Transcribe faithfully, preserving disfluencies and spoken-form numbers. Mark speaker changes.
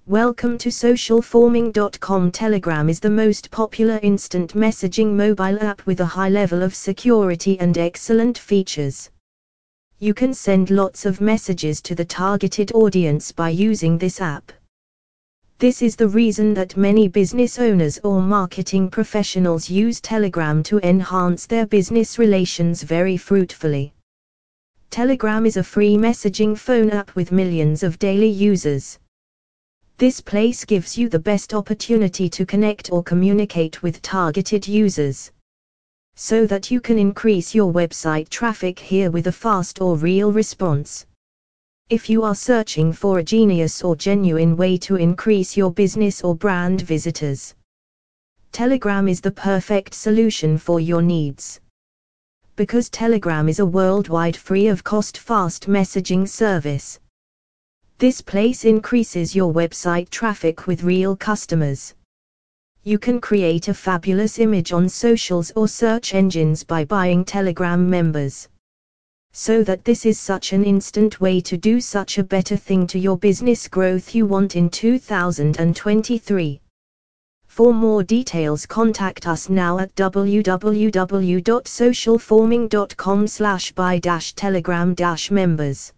Speaker 1: Welcome to social forming dot com. Telegram is the most popular instant messaging mobile app with a high level of security and excellent features. You can send lots of messages to the targeted audience by using this app. This is the reason that many business owners or marketing professionals use Telegram to enhance their business relations very fruitfully. Telegram is a free messaging phone app with millions of daily users. This place gives you the best opportunity to connect or communicate with targeted users, so that you can increase your website traffic here with a fast or real response. If you are searching for a genius or genuine way to increase your business or brand visitors, Telegram is the perfect solution for your needs. Because Telegram is a worldwide free of cost fast messaging service, this place increases your website traffic with real customers. You can create a fabulous image on socials or search engines by buying Telegram members. So that this is such an instant way to do such a better thing to your business growth you want in two thousand twenty-three. For more details, contact us now at w w w dot social forming dot com slash buy dash telegram dash members.